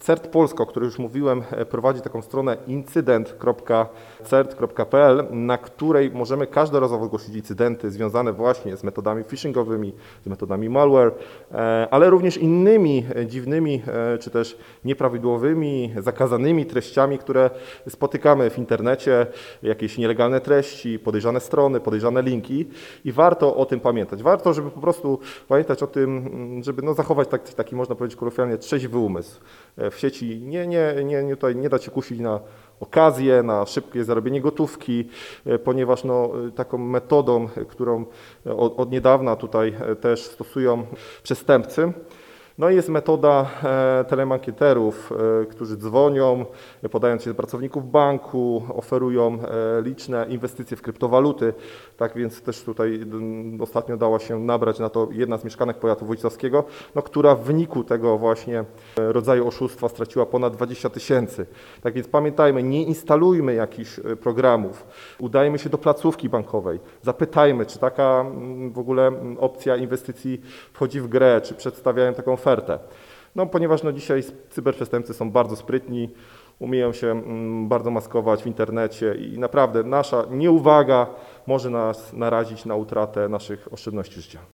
CERT Polska, o której już mówiłem, prowadzi taką stronę incydent.cert.pl, na której możemy każdorazowo zgłosić incydenty związane właśnie z metodami phishingowymi, z metodami malware, ale również innymi dziwnymi czy też nieprawidłowymi, zakazanymi treściami, które spotykamy w internecie, jakieś nielegalne treści, podejrzane strony, podejrzane linki i warto o tym pamiętać. Warto, żeby po prostu pamiętać o tym, żeby zachować taki, można powiedzieć kolokwialnie, trzeźwy umysł. W sieci nie dać się kusić na okazję, na szybkie zarobienie gotówki, ponieważ taką metodą, którą od niedawna tutaj też stosują przestępcy, jest metoda telemankieterów, którzy dzwonią, podając się do pracowników banku, oferują liczne inwestycje w kryptowaluty. Tak więc też tutaj ostatnio dała się nabrać na to jedna z mieszkanek powiatu wojciechowskiego, która w wyniku tego właśnie rodzaju oszustwa straciła ponad 20 000. Tak więc pamiętajmy, nie instalujmy jakichś programów, udajmy się do placówki bankowej, zapytajmy, czy taka w ogóle opcja inwestycji wchodzi w grę, czy przedstawiają taką ofertę. Ponieważ dzisiaj cyberprzestępcy są bardzo sprytni, umieją się bardzo maskować w internecie i naprawdę nasza nieuwaga może nas narazić na utratę naszych oszczędności życia.